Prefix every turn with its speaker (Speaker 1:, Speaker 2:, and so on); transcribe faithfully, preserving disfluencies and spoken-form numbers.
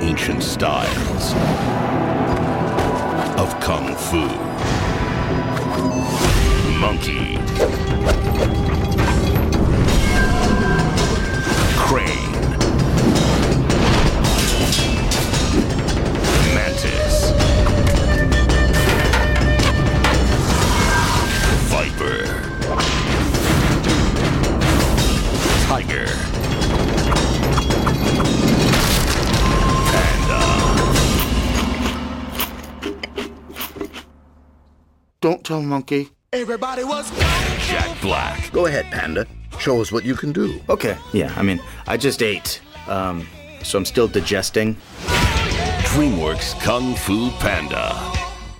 Speaker 1: ancient styles of Kung Fu. Monkey. Crane. Mantis. Viper. Tiger.
Speaker 2: Don't tell Monkey.
Speaker 3: Everybody was
Speaker 1: Jack Black.
Speaker 4: Go ahead, Panda. Show us what you can do.
Speaker 5: Okay, yeah, I mean, I just ate, um, so I'm still digesting.
Speaker 1: DreamWorks Kung Fu Panda.